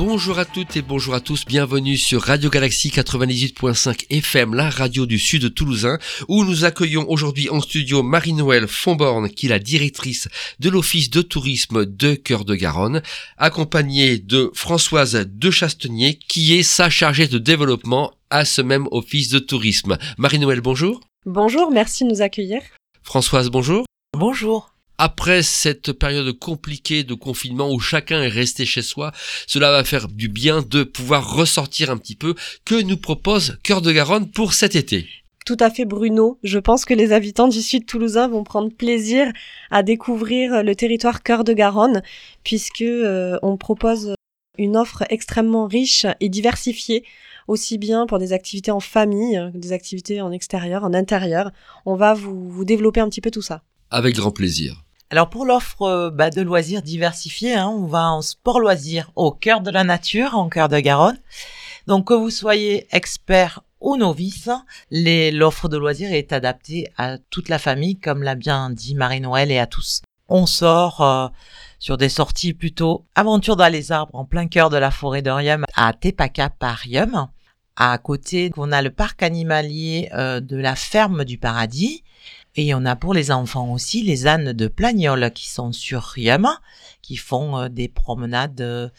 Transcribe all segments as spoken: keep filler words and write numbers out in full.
Bonjour à toutes et bonjour à tous, bienvenue sur Radio Galaxie quatre-vingt-dix-huit point cinq F M, la radio du sud toulousain, où nous accueillons aujourd'hui en studio Marie-Noëlle Fonborne, qui est la directrice de l'Office de tourisme de Cœur-de-Garonne, accompagnée de Françoise de Chastenier, qui est sa chargée de développement à ce même Office de tourisme. Marie-Noëlle, bonjour. Bonjour, merci de nous accueillir. Françoise, bonjour. Bonjour. Après cette période compliquée de confinement où chacun est resté chez soi, cela va faire du bien de pouvoir ressortir un petit peu. Que nous propose Cœur-de-Garonne pour cet été ? Tout à fait, Bruno. Je pense que les habitants du sud toulousain vont prendre plaisir à découvrir le territoire Cœur-de-Garonne, puisque euh, on propose une offre extrêmement riche et diversifiée, aussi bien pour des activités en famille, des activités en extérieur, en intérieur. On va vous, vous développer un petit peu tout ça. Avec grand plaisir. Alors pour l'offre euh, bah, de loisirs diversifiés, hein, on va en sport loisirs au cœur de la nature, en Cœur-de-Garonne. Donc que vous soyez expert ou novice, les, l'offre de loisirs est adaptée à toute la famille, comme l'a bien dit Marie-Noëlle, et à tous. On sort euh, sur des sorties plutôt aventure dans les arbres, en plein cœur de la forêt de Riom, à Tepaka par Riom. À côté, on a le parc animalier euh, de la ferme du Paradis. Et on a pour les enfants aussi les ânes de Plagnoles qui sont sur Riom, qui font euh, des promenades euh,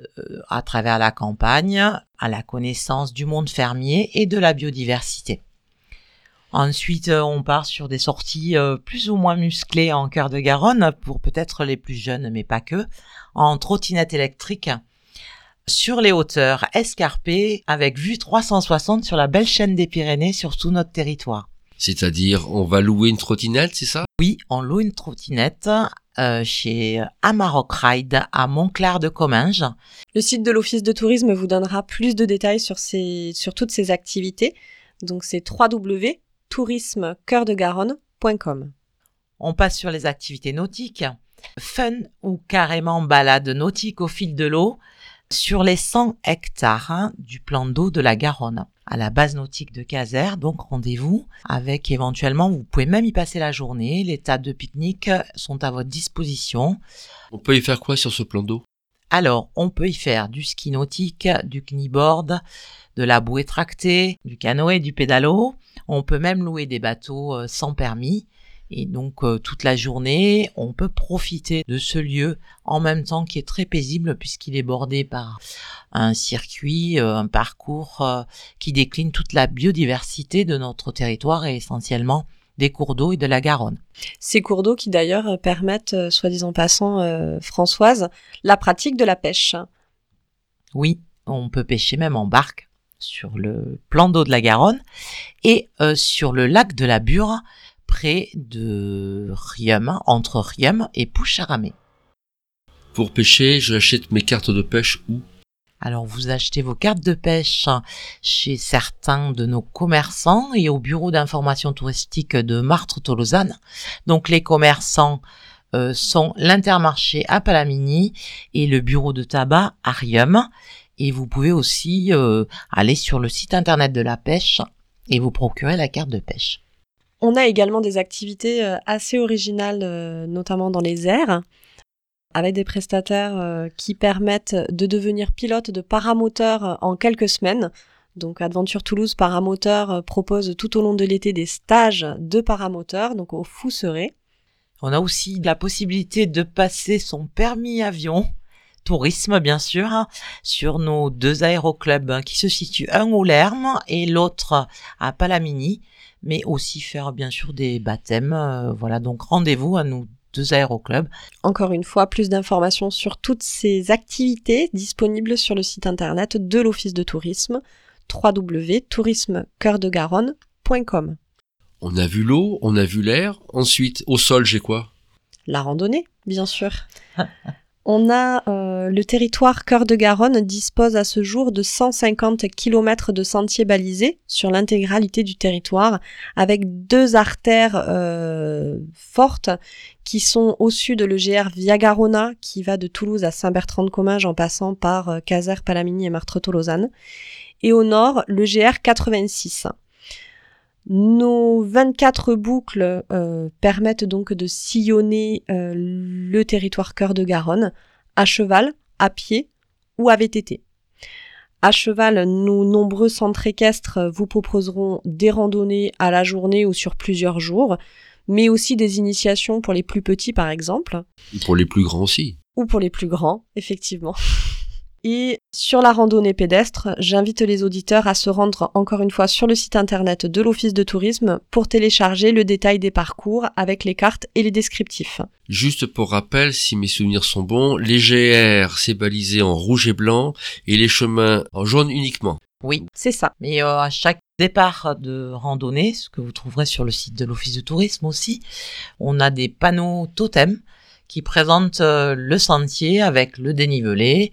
à travers la campagne, à la connaissance du monde fermier et de la biodiversité. Ensuite, euh, on part sur des sorties euh, plus ou moins musclées en Cœur-de-Garonne, pour peut-être les plus jeunes, mais pas que, en trottinette électrique, sur les hauteurs escarpées, avec vue trois cent soixante sur la belle chaîne des Pyrénées sur tout notre territoire. C'est-à-dire, on va louer une trottinette, c'est ça ? Oui, on loue une trottinette euh, chez Amarok Ride à Montclar-de-Comminges. Le site de l'Office de tourisme vous donnera plus de détails sur, ces, sur toutes ces activités. Donc c'est w w w point tourisme cœur de garonne point com. On passe sur les activités nautiques. Fun ou carrément balade nautique au fil de l'eau sur les cent hectares hein, du plan d'eau de la Garonne, à la base nautique de Caser. Donc rendez-vous avec éventuellement, vous pouvez même y passer la journée. Les tables de pique-nique sont à votre disposition. On peut y faire quoi sur ce plan d'eau ? Alors, on peut y faire du ski nautique, du kniboard, de la bouée tractée, du canoë, du pédalo. On peut même louer des bateaux euh, sans permis. Et donc, euh, toute la journée, on peut profiter de ce lieu en même temps qui est très paisible puisqu'il est bordé par un circuit, euh, un parcours euh, qui décline toute la biodiversité de notre territoire et essentiellement des cours d'eau et de la Garonne. Ces cours d'eau qui d'ailleurs permettent, euh, soit disant passant, euh, Françoise, la pratique de la pêche. Oui, on peut pêcher même en barque sur le plan d'eau de la Garonne et euh, sur le lac de la Bure, près de Riom, entre Riom et Poucharamé. Pour pêcher, j'achète mes cartes de pêche où ? Alors vous achetez vos cartes de pêche chez certains de nos commerçants et au bureau d'information touristique de Martre-Tolosane. Donc les commerçants euh, sont l'Intermarché à Palamini et le bureau de tabac à Riom. Et vous pouvez aussi euh, aller sur le site internet de la pêche et vous procurer la carte de pêche. On a également des activités assez originales, notamment dans les airs, avec des prestataires qui permettent de devenir pilote de paramoteur en quelques semaines. Donc Adventure Toulouse Paramoteur propose tout au long de l'été des stages de paramoteur, donc au Fousseret. On a aussi la possibilité de passer son permis avion, tourisme bien sûr, hein, sur nos deux aéroclubs hein, qui se situent un au Lerme et l'autre à Palamini, mais aussi faire bien sûr des baptêmes. Euh, voilà, donc rendez-vous à nos deux aéroclubs. Encore une fois, plus d'informations sur toutes ces activités disponibles sur le site internet de l'Office de tourisme, w w w point tourisme cœur de garonne point com. On a vu l'eau, on a vu l'air. Ensuite, au sol, j'ai quoi ? La randonnée, bien sûr. On a euh, le territoire Cœur-de-Garonne dispose à ce jour de cent cinquante kilomètres de sentiers balisés sur l'intégralité du territoire, avec deux artères euh, fortes qui sont au sud le G R Via Garona qui va de Toulouse à Saint-Bertrand-de-Comminges en passant par euh, Caser, Palamini et Martre-Tolosane, et au nord le G R quatre-vingt-six. Nos vingt-quatre boucles euh, permettent donc de sillonner euh, le territoire Cœur-de-Garonne à cheval, à pied ou à V T T. À cheval, nos nombreux centres équestres vous proposeront des randonnées à la journée ou sur plusieurs jours, mais aussi des initiations pour les plus petits par exemple. Pour les plus grands aussi. Ou pour les plus grands, effectivement. Et sur la randonnée pédestre, j'invite les auditeurs à se rendre encore une fois sur le site internet de l'Office de tourisme pour télécharger le détail des parcours avec les cartes et les descriptifs. Juste pour rappel, si mes souvenirs sont bons, les G R c'est balisé en rouge et blanc et les chemins en jaune uniquement. Oui, c'est ça. Mais euh, à chaque départ de randonnée, ce que vous trouverez sur le site de l'Office de tourisme aussi, on a des panneaux totems qui présentent euh, le sentier avec le dénivelé,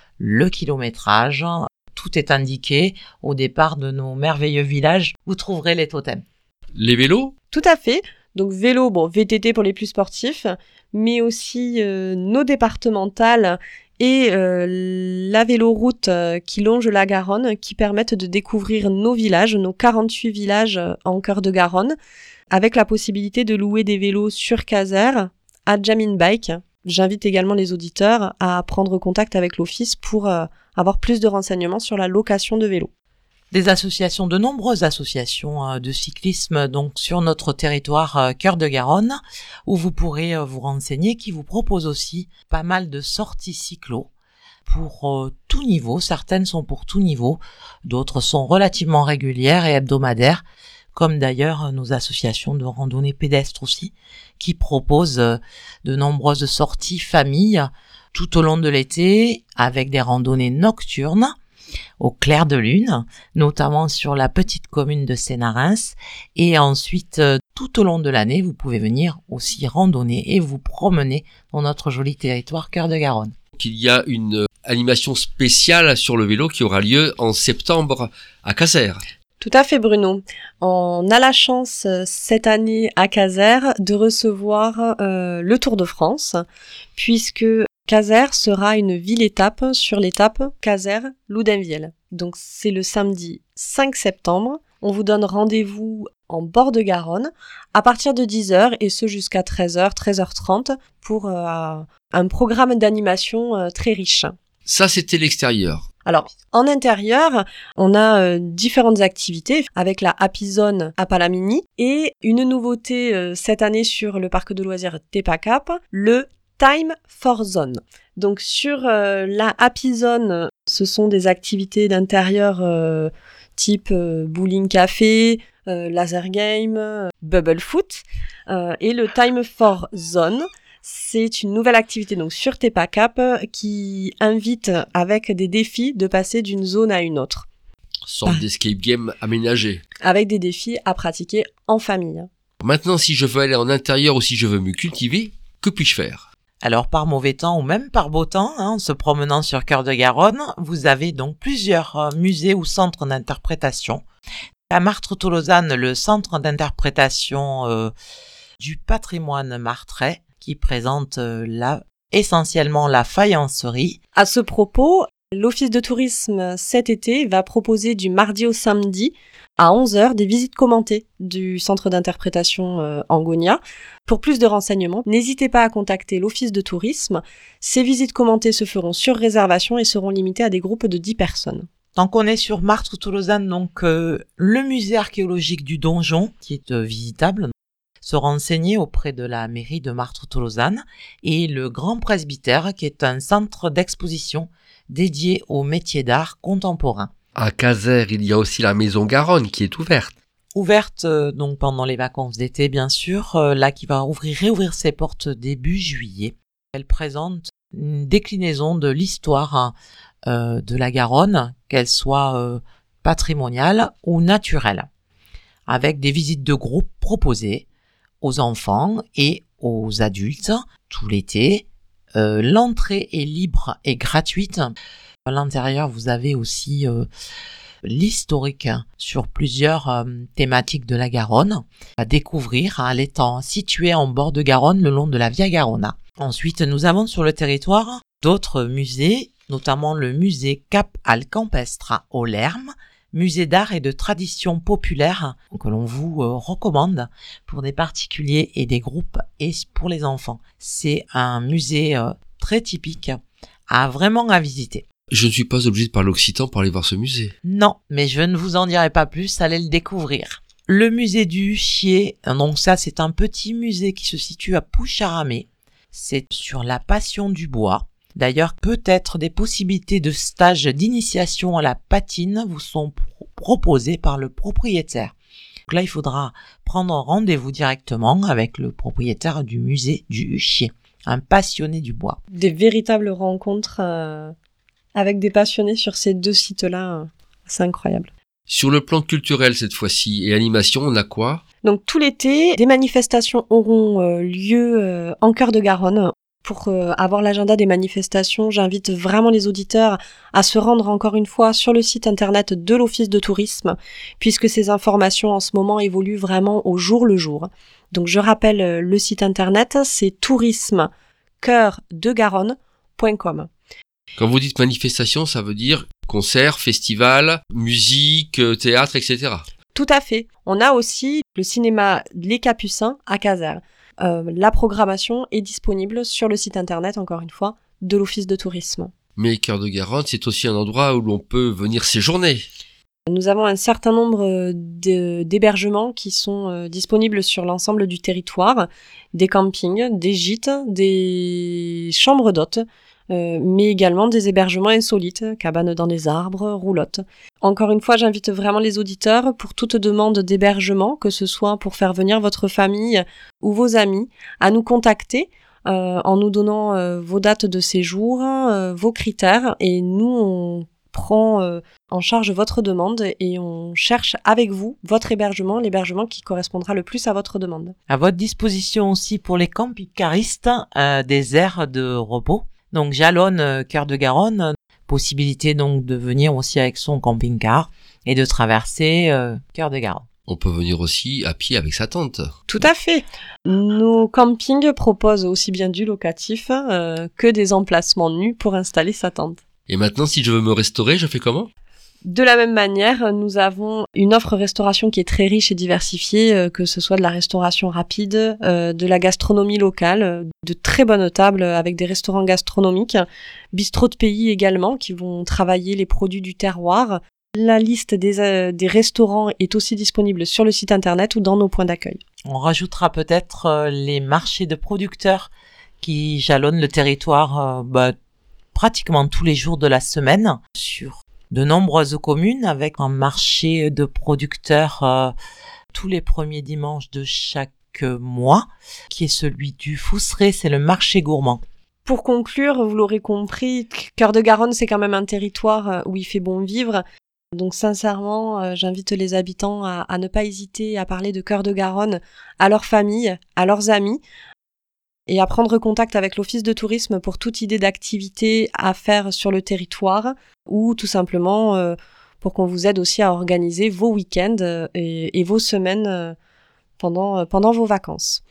le kilométrage, tout est indiqué au départ de nos merveilleux villages. Vous trouverez les totems. Les vélos ? Tout à fait. Donc vélo, bon, V T T pour les plus sportifs, mais aussi euh, nos départementales et euh, la véloroute euh, qui longe la Garonne, qui permettent de découvrir nos villages, nos quarante-huit villages euh, en cœur de Garonne, avec la possibilité de louer des vélos sur Caser, à Jamin Bike. J'invite également les auditeurs à prendre contact avec l'office pour euh, avoir plus de renseignements sur la location de vélos. Des associations, de nombreuses associations euh, de cyclisme donc sur notre territoire euh, Cœur de Garonne, où vous pourrez euh, vous renseigner, qui vous proposent aussi pas mal de sorties cyclo pour euh, tout niveau. Certaines sont pour tout niveau, d'autres sont relativement régulières et hebdomadaires, comme d'ailleurs nos associations de randonnée pédestre aussi, qui proposent de nombreuses sorties familles tout au long de l'été, avec des randonnées nocturnes au clair de lune, notamment sur la petite commune de Sénarens, et ensuite tout au long de l'année, vous pouvez venir aussi randonner et vous promener dans notre joli territoire Cœur de Garonne. Il y a une animation spéciale sur le vélo qui aura lieu en septembre à Caser. Tout à fait, Bruno. On a la chance cette année à Caser de recevoir euh, le Tour de France, puisque Caser sera une ville-étape sur l'étape Caser-Loudunvielle. Donc c'est le samedi cinq septembre. On vous donne rendez-vous en bord de Garonne à partir de dix heures et ce jusqu'à treize heures, treize heures trente pour euh, un programme d'animation euh, très riche. Ça, c'était l'extérieur. Alors, en intérieur, on a euh, différentes activités avec la Happy Zone à Palamini et une nouveauté euh, cette année sur le parc de loisirs Tepacap, le Time for Zone. Donc sur euh, la Happy Zone, ce sont des activités d'intérieur euh, type euh, bowling café, euh, laser game, euh, bubble foot euh, et le Time for Zone. C'est une nouvelle activité donc sur Tepacap qui invite avec des défis de passer d'une zone à une autre. Sorte d'escape game aménagé. Avec des défis à pratiquer en famille. Maintenant, si je veux aller en intérieur ou si je veux me cultiver, que puis-je faire ? Alors par mauvais temps ou même par beau temps, hein, en se promenant sur Cœur de Garonne, vous avez donc plusieurs euh, musées ou centres d'interprétation. À Martres-Tolosane, le centre d'interprétation euh, du patrimoine martrais, qui présente euh, la, essentiellement la faïencerie. À ce propos, l'Office de tourisme cet été va proposer du mardi au samedi à onze heures des visites commentées du centre d'interprétation euh, Angonia. Pour plus de renseignements, n'hésitez pas à contacter l'Office de tourisme. Ces visites commentées se feront sur réservation et seront limitées à des groupes de dix personnes. Tant qu'on est sur Martres-Tolosane, donc euh, le musée archéologique du donjon, qui est euh, visitable, se renseigner auprès de la mairie de Martres-Tolosane et le Grand Presbytère, qui est un centre d'exposition dédié aux métiers d'art contemporains. À Caser, il y a aussi la Maison Garonne qui est ouverte. Ouverte euh, donc pendant les vacances d'été, bien sûr, euh, là qui va ouvrir, réouvrir ses portes début juillet. Elle présente une déclinaison de l'histoire euh, de la Garonne, qu'elle soit euh, patrimoniale ou naturelle, avec des visites de groupe proposées aux enfants et aux adultes tout l'été. Euh, l'entrée est libre et gratuite. À l'intérieur, vous avez aussi euh, l'historique sur plusieurs euh, thématiques de la Garonne à découvrir en étant situé en bord de Garonne le long de la Via Garona. Ensuite, nous avons sur le territoire d'autres musées, notamment le musée Cap Alcampestre à Olerme, musée d'art et de tradition populaire que l'on vous euh, recommande pour des particuliers et des groupes et pour les enfants. C'est un musée euh, très typique, à vraiment à visiter. Je ne suis pas obligé de parler occitan pour aller voir ce musée. Non, mais je ne vous en dirai pas plus, allez le découvrir. Le musée du Huchier, donc ça c'est un petit musée qui se situe à Poucharamé. C'est sur la passion du bois. D'ailleurs, peut-être des possibilités de stage d'initiation à la patine vous sont pro- proposées par le propriétaire. Donc là, il faudra prendre rendez-vous directement avec le propriétaire du musée du Huchier, un passionné du bois. Des véritables rencontres euh, avec des passionnés sur ces deux sites-là, euh, c'est incroyable. Sur le plan culturel cette fois-ci et animation, on a quoi ? Donc tout l'été, des manifestations auront euh, lieu euh, en Cœur de Garonne. Pour euh, avoir l'agenda des manifestations, j'invite vraiment les auditeurs à se rendre encore une fois sur le site internet de l'Office de tourisme, puisque ces informations en ce moment évoluent vraiment au jour le jour. Donc je rappelle euh, le site internet, c'est tourisme cœur de garonne point com. Quand vous dites manifestation, ça veut dire concert, festival, musique, euh, théâtre, et cetera. Tout à fait. On a aussi le cinéma Les Capucins à Caser. Euh, la programmation est disponible sur le site internet, encore une fois, de l'Office de tourisme. Mais Cœur de Garonne, c'est aussi un endroit où l'on peut venir séjourner. Nous avons un certain nombre de, d'hébergements qui sont euh, disponibles sur l'ensemble du territoire, des campings, des gîtes, des chambres d'hôtes, euh, mais également des hébergements insolites, cabanes dans les arbres, roulottes. Encore une fois, j'invite vraiment les auditeurs pour toute demande d'hébergement, que ce soit pour faire venir votre famille ou vos amis, à nous contacter euh, en nous donnant euh, vos dates de séjour, euh, vos critères, et nous on prend euh, en charge votre demande et on cherche avec vous votre hébergement, l'hébergement qui correspondra le plus à votre demande. À votre disposition aussi pour les camping-caristes, euh, des aires de repos. Donc jalonne euh, Cœur de Garonne, possibilité donc de venir aussi avec son camping-car et de traverser euh, Cœur de Garonne. On peut venir aussi à pied avec sa tente. Tout à fait. Nos campings proposent aussi bien du locatif euh, que des emplacements nus pour installer sa tente. Et maintenant, si je veux me restaurer, je fais comment ? De la même manière, nous avons une offre restauration qui est très riche et diversifiée, euh, que ce soit de la restauration rapide, euh, de la gastronomie locale, euh, de très bonnes tables avec des restaurants gastronomiques, bistrots de pays également qui vont travailler les produits du terroir. La liste des, euh, des restaurants est aussi disponible sur le site internet ou dans nos points d'accueil. On rajoutera peut-être euh, les marchés de producteurs qui jalonnent le territoire euh, bah, pratiquement tous les jours de la semaine sur de nombreuses communes avec un marché de producteurs euh, tous les premiers dimanches de chaque mois, qui est celui du Fousseret, c'est le marché gourmand. Pour conclure, vous l'aurez compris, Cœur de Garonne, c'est quand même un territoire où il fait bon vivre. Donc sincèrement, euh, j'invite les habitants à, à ne pas hésiter à parler de Cœur de Garonne à leurs familles, à leurs amis, et à prendre contact avec l'Office de tourisme pour toute idée d'activité à faire sur le territoire, ou tout simplement euh, pour qu'on vous aide aussi à organiser vos week-ends euh, et, et vos semaines euh, pendant, euh, pendant vos vacances.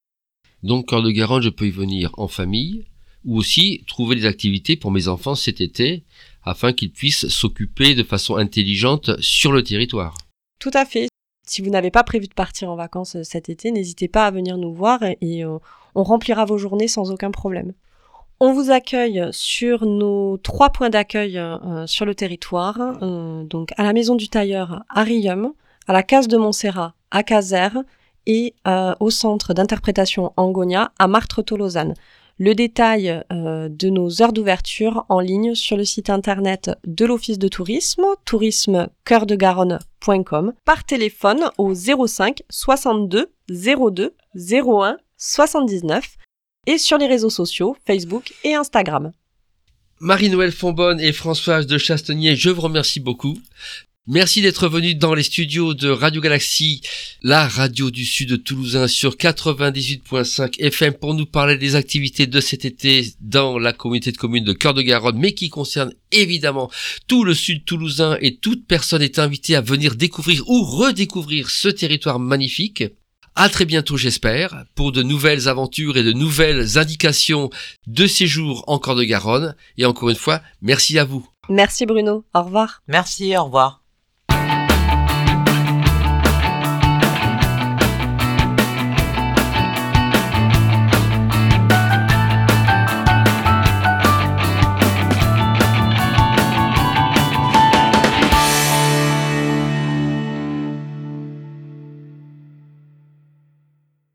Donc Cœur de Garonne, je peux y venir en famille, ou aussi trouver des activités pour mes enfants cet été, afin qu'ils puissent s'occuper de façon intelligente sur le territoire. Tout à fait. Si vous n'avez pas prévu de partir en vacances cet été, n'hésitez pas à venir nous voir et, et euh, on remplira vos journées sans aucun problème. On vous accueille sur nos trois points d'accueil euh, sur le territoire, euh, donc à la Maison du Tailleur à Riom, à la Case de Montserrat à Caser et euh, au Centre d'interprétation Angonia à Marthe-Tolosane. Le détail euh, de nos heures d'ouverture en ligne sur le site internet de l'Office de tourisme, tourisme cœur de garonne point com, par téléphone au zéro cinq soixante-deux zéro deux zéro un soixante-dix-neuf et sur les réseaux sociaux Facebook et Instagram. Marie-Noëlle Fonbonne et Françoise de Chastenier, je vous remercie beaucoup. Merci d'être venus dans les studios de Radio Galaxie, la radio du Sud toulousain sur quatre-vingt-dix-huit virgule cinq F M pour nous parler des activités de cet été dans la communauté de communes de Cœur de Garonne, mais qui concerne évidemment tout le Sud toulousain et toute personne est invitée à venir découvrir ou redécouvrir ce territoire magnifique. À très bientôt, j'espère, pour de nouvelles aventures et de nouvelles indications de séjour en Cœur de Garonne. Et encore une fois, merci à vous. Merci Bruno, au revoir. Merci, au revoir.